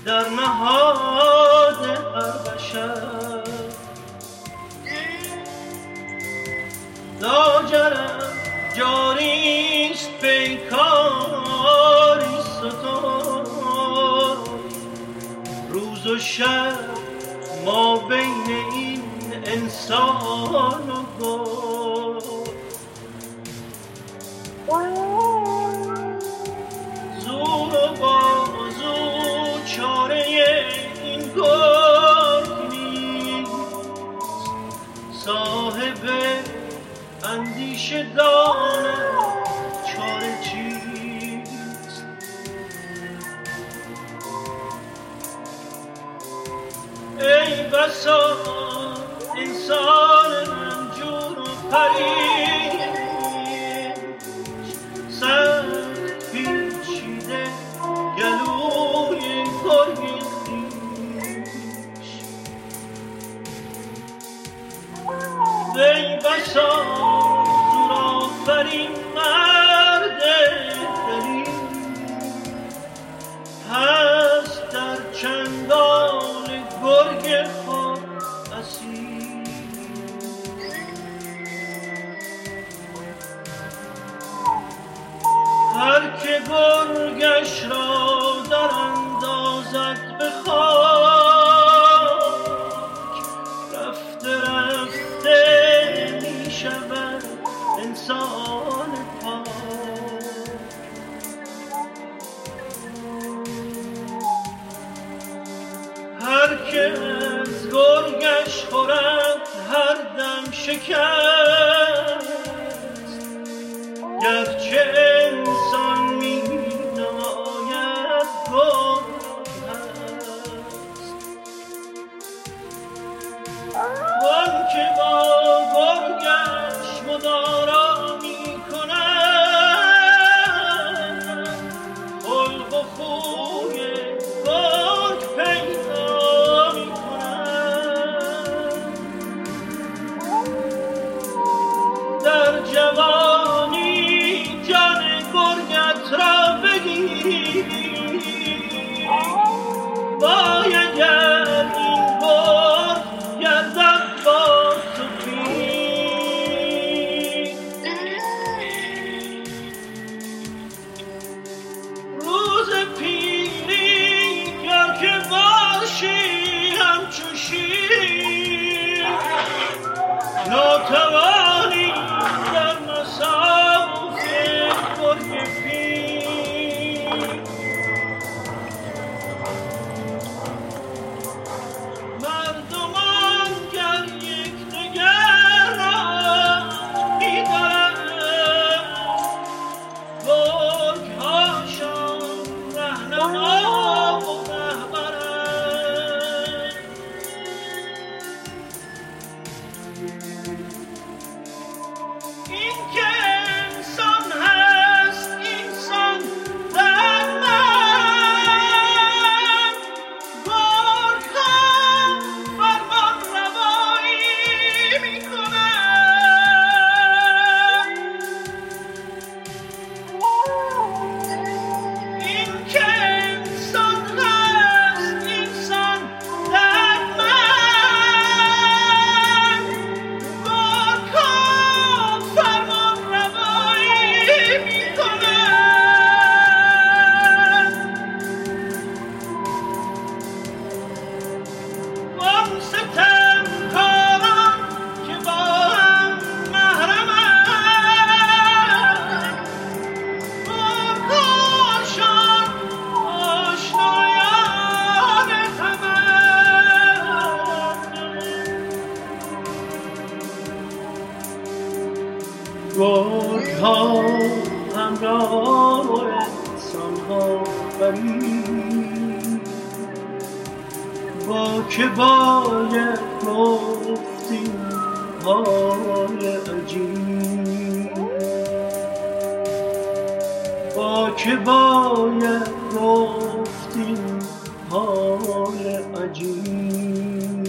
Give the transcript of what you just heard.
در نهاد هر بشر. لاجرم جاریست پیکاری ستای، روز و شب ما بین این انسان و گل. زور و بازو چاره این گرگ نیست، صاحب اندیشه داند چاره چیست. ای بسا انسان رنجور و پریش، سخت پیچیده گلوی گرگ خویش. ای بسا زورآفرین مرد دلیر، هست در چنگال گرگ خود اسیر. هر که گرگش را در اندازد به خاک، رفته رفته می شود انسان پاک. هر که از گرگش خورد هر دم شکست، گرچه انسان می نماید گرگ هست. وان که با گرگش مدارا می کند، خلق و خوی گرگ پیدا می کند. در جوانی جان گرگت را بگیری، وای اگر این گرگ گردد با تو پیر. روز پیری گر که باشی همچو شیر، ناتوانی در مصاف گرگ پیر. مردمان گر یکدیگر را می‌دارند، گرگ‌هاشان رهنما و رهبرند. این که انسان هست اینسان در من، گرگ‌ها فرمان روایی می‌کنند. این که انسان هست اینسان در من، گرگ‌ها فرمان روایی می‌کنند. وان ستمکاران که با هم محرمند، گرگ‌هاشان آشنایان همند. گرگ‌ها همراه انسان‌ها برید، با که باید گفت این حال عجیب، با که باید گفت این حال عجیب.